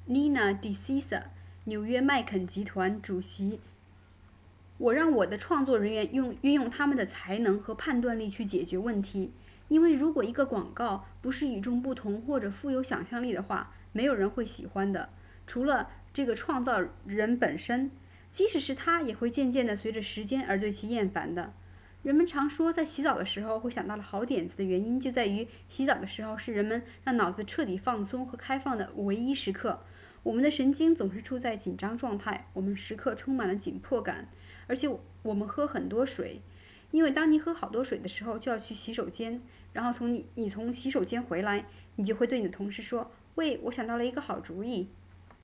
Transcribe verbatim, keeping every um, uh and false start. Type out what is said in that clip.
Nina De Souza，纽约麦肯集团主席。我让我的创作人员用运用他们的才能和判断力去解决问题，因为如果一个广告不是与众不同或者富有想象力的话，没有人会喜欢的，除了这个创造人本身，即使是他也会渐渐地随着时间而对其厌烦的。人们常说，在洗澡的时候会想到了好点子的原因，就在于洗澡的时候是人们让脑子彻底放松和开放的唯一时刻。我们的神经总是处在紧张状态，我们时刻充满了紧迫感，而且我们喝很多水，因为当你喝好多水的时候，就要去洗手间，然后从你你从洗手间回来，你就会对你的同事说：“喂，我想到了一个好主意。”